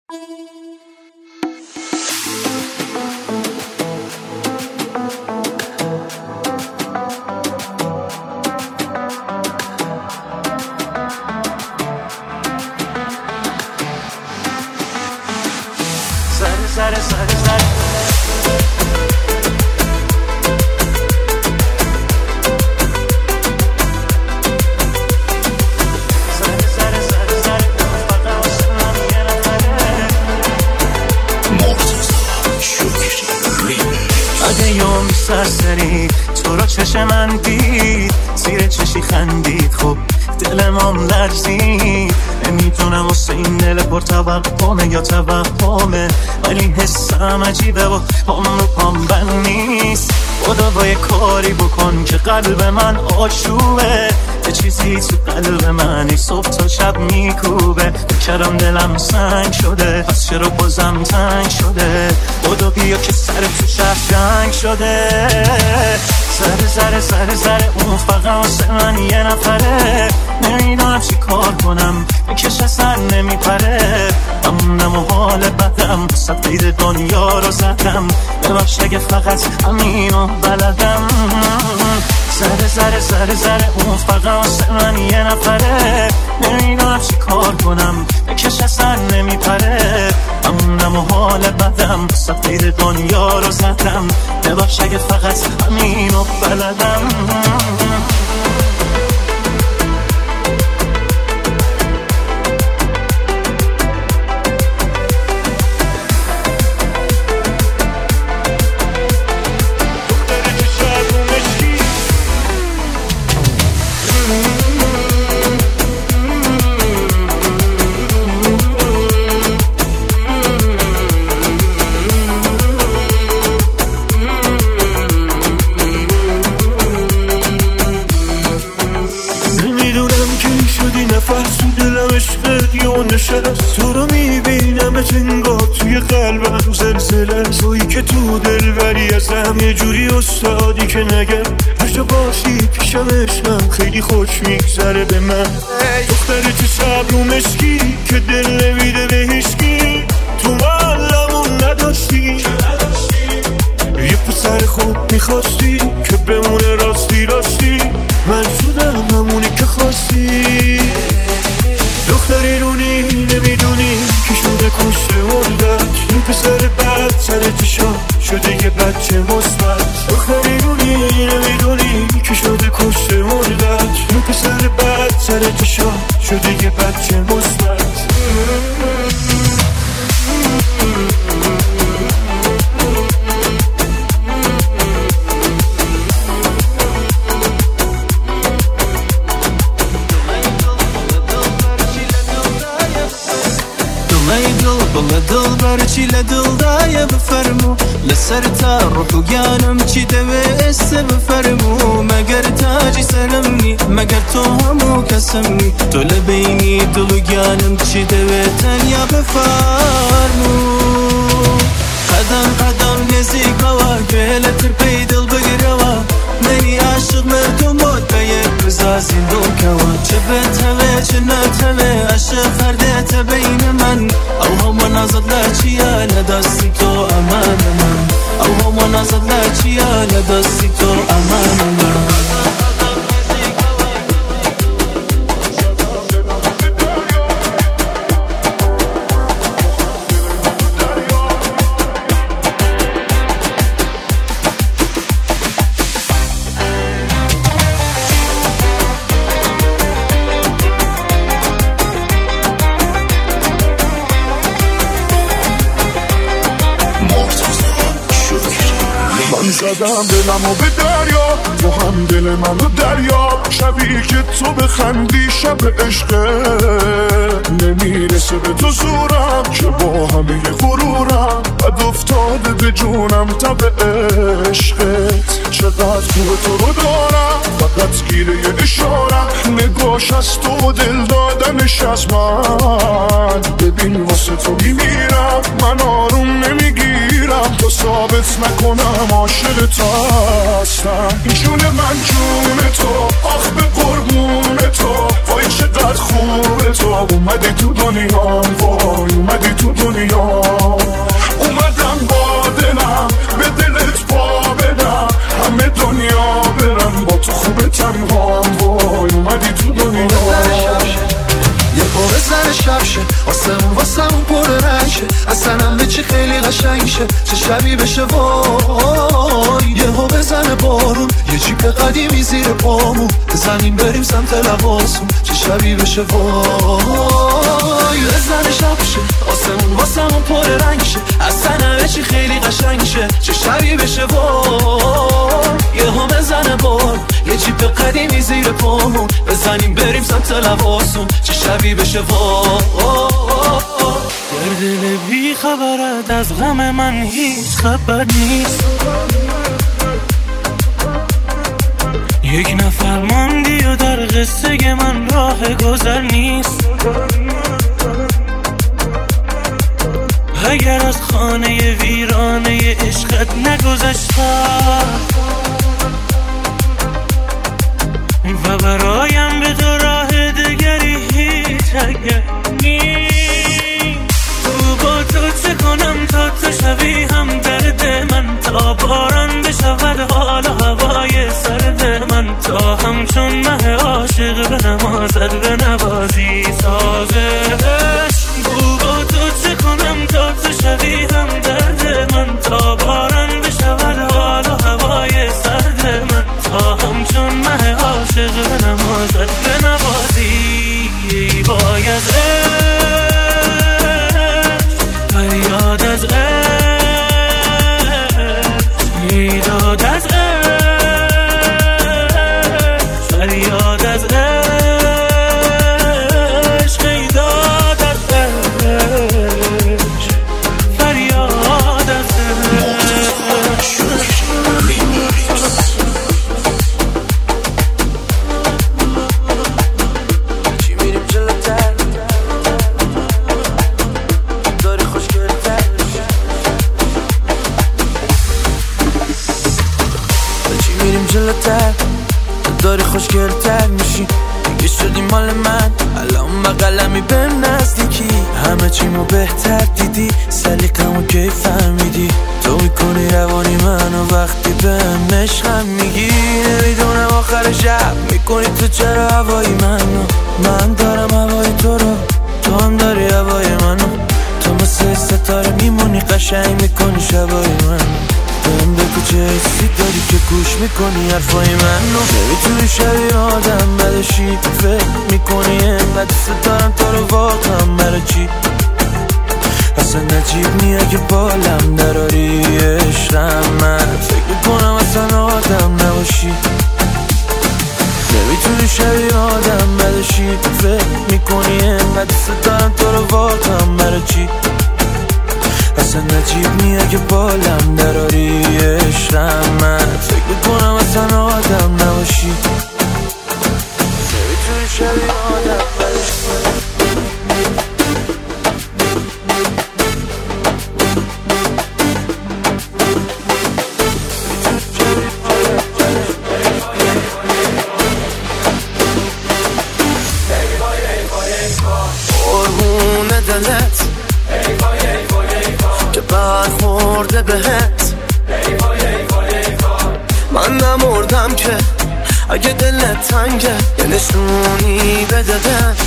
سرسری تو را چشم من دید، زیر چشی خندید، خب دلم هم لرزید. نمیدونم واسه این دل پر توهمه یا توهمه، ولی حسم عجیبه و پام رو پام بند نیست. خدا باید کاری بکن که قلب من آشوبه، یه چیزی تو قلب من صبح تا شب میکوبه. بکرم دلم سنگ شده، پس چرا بازم تنگ شده؟ خدا بیا که سر تو شهر جنگ شده. سر اون فقط واسه من یه نفره، نمیدونم چی کار کنم بکش اصلا نمیپره. همونم و حال بدم صد قید دنیا رو زدم، ببخش اگه فقط همینو بلدم. سر اون فقط واسه من یه نفره، نمیدونم چی کار کنم بکش اصلا نمیپره. همونم و حال بدم صد قید دنیا رو زدم، ببخش اگه فقط همینو بلدم. تو رو میبینم انگار توی قلبم زلزله، تویی که تو دل بری ازم یه جوری استادی که نگم هر جا باشی پیشم عشقم خیلی خوش میگذره به من. دختر چه صبر و مسکی که دل نمیده به هیچکی، تو معلمون نداشتی یه پسر خوب میخواستی که بمونه راستی راستی، من شدم همونی که خواستی. دختری رونی نمیدونی که شده کشته مردت، این پسر بد سر چشا شده یه بچه مثبت. دختری رونی نمیدونی که شده کشته مردت، این پسر بد سر چشا شده یه بچه مثبت. دل برچی لدل دایه بفرمو لسر تا روح و گانم چی دوسته بفرمو. مگر تاجی سرمنی مگر تو همو کسمنی، تو لبینی دل و گانم چی دوتن یا بفرمو. قدم قدم نزیکوا گلتر پی دل بگروا، منی عاشق مردم بود بیه بزازین دل کوا. چه بتوه چه نتوه عاشق خرده بین من، او هم نازد لچیا ندستی تو امان من، او هم نازد لچیا ندستی تو امان من. زدم دلمو به دریا، تو هم دل منو دریا. شبی که تو بخندی شب عشقه، نمیرسه به تو زورم که با همه غرورم بد افتاده به جونم تب عشقت. چقدر خوب تو رو دارم فقط گیره اشارم، نگاش از تو دل دادنش از من. ببین واسه تو میمیرم من آروم نمیگیرم، تو ثابت نکنم عاشق تو هستم. این جون من جون تو، آخ به قربون تو، وای چقدر خوبه تو. اومدی تو دنیا وای اومدی تو دنیا. چی خیلی قشنگ شه، چه شبی بشه وای. یهو بزنه بارون، یه جیب قدیمی زیر پامون، بزنیم بریم سمت لباسون، چه شبی بشه وای. بزنه شب شه، آسمون واسمون پر رنگ شه، اصلا همه چی خیلی قشنگ شه، چه شبی بشه وای. یهو بزنه بارون، یه جیب قدیمی زیر پامون، بزنیم بریم سمت لباسون، چه شبی بشه وای. در دل بی خبرت از غم من هیچ خبر نیست، یک نفر ماندی و در قصه من راه گذر نیست. اگر از خانه ویرانه عشقت نگذشتم و برایم به تو راه دگری هیچ اگر نیست. با تو چه کنم تا تو شوی هم درد من، تا باران بشود حال هوای سرد من، تا همچون مه عاشق به نمازت به نوازی سازش. با تو چه کنم تا تو شوی هم درد من، تا باران بشود حال هوای سرد من، تا همچون مه عاشق به نمازت به نوازی. باید فریاد از عشق، میداد از عشق، فریاد از عشق، میداد از عشق، فریاد از عشق. چی میریم جلوتر، داری خوشگلتر، چی میریم جلوتر، داری خوشگلتر میشی، دیگه شدی مال من، الان بغلمی بهم نزدیکی، همه چیمو بهتر دیدی، سلیقمو کی فهمیدی، تو میکنی روانی منو وقتی بهم عشقم میگی. نمیدونم آخر شب میکنی تو چرا هوای منو، من دارم هوای تو رو، تو هم داری هوای منو، تو مثل ستاره میمونی قشنگ میکنی شبای منو. بهم بگو چه حسی داری که گوش میکنی حرفای منو، نمیتونی شبیه آدم بدشی، فکر میکنی اینقدر دوست دارم تو رو واقعا برای چی. اصلا نجیب نیه اگه بالم دراری عشقم، من فکر میکنم اصلا آدم نباشی. نمیتونی شبیه آدم بدشی، فکر میکنی اینقدر دوست دارم تو رو واقعا برای چی. اصلا نجیب نیه اگه بالم دراری عشقم، من فکر میکنم اصلا آدم نباشی. نمیتونی شبیه آدم بدشی. قربون دلت که برخورده بهت، من نمردم که اگه دلت تنگه یه نشونی بده بهم.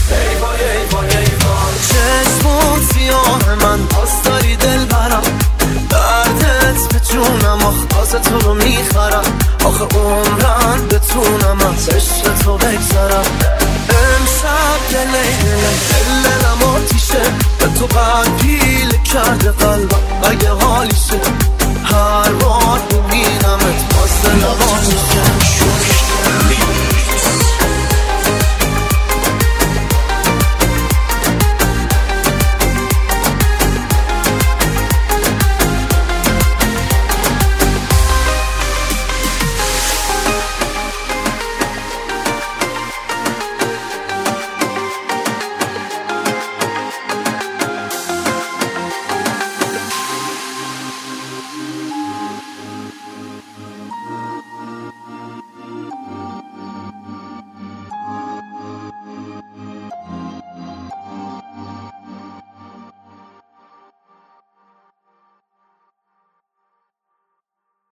چشمون سیاه من باز داری دل برم، دردت به جونم آخه تو رو میخرم، آخه عمرم بتونم از عشق تو بگذرم. امشب دلم آتیشه، به تو قلب پیل کرده قلبم، اگه حالیشه هر بار ببینمت باز دلم آتیشه.